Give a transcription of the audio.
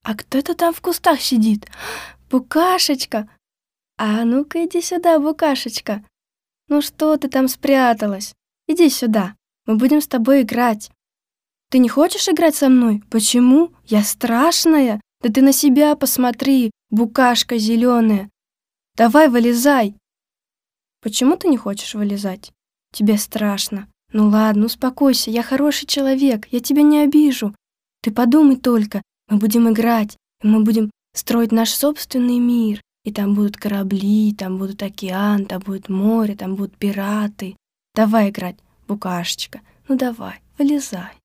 А кто это там в кустах сидит? Букашечка! А ну-ка иди сюда, Букашечка. Ну что ты там спряталась? Иди сюда, мы будем с тобой играть. Ты не хочешь играть со мной? Почему? Я страшная. Да ты на себя посмотри, букашка зеленая. Давай, вылезай. Почему ты не хочешь вылезать? Тебе страшно. Ну ладно, успокойся, я хороший человек, я тебя не обижу. Ты подумай только, мы будем играть, и мы будем строить наш собственный мир. И там будут корабли, там будут океан, там будет море, там будут пираты. Давай играть, букашечка, ну давай, вылезай.